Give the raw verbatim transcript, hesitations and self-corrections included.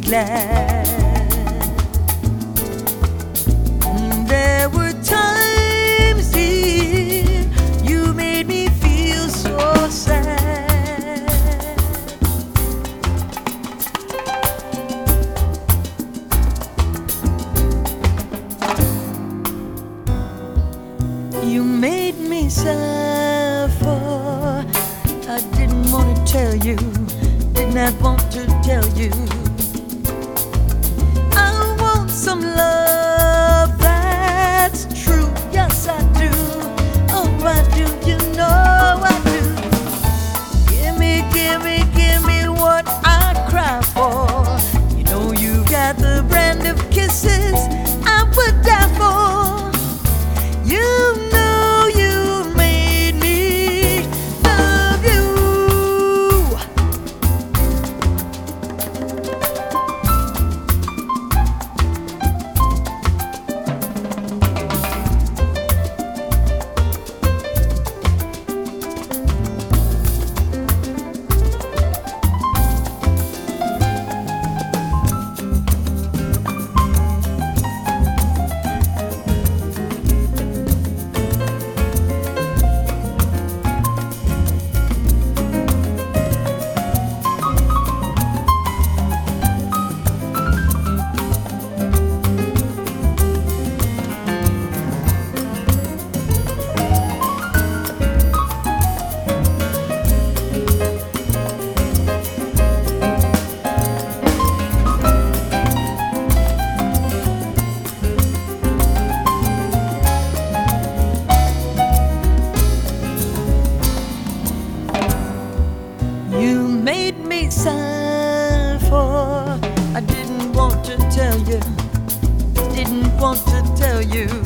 glad. There were times, dear, you made me feel so sad. You made me suffer. I didn't want to tell you, did not want to tell you. I want some love that's true. Yes, I do. Oh, I do. You know I do. Give me, give me, give me what I cry for. You know you got the brand of kisses I would die for. You know you made me love you. You made me suffer. I didn't want to tell you, didn't want to tell you.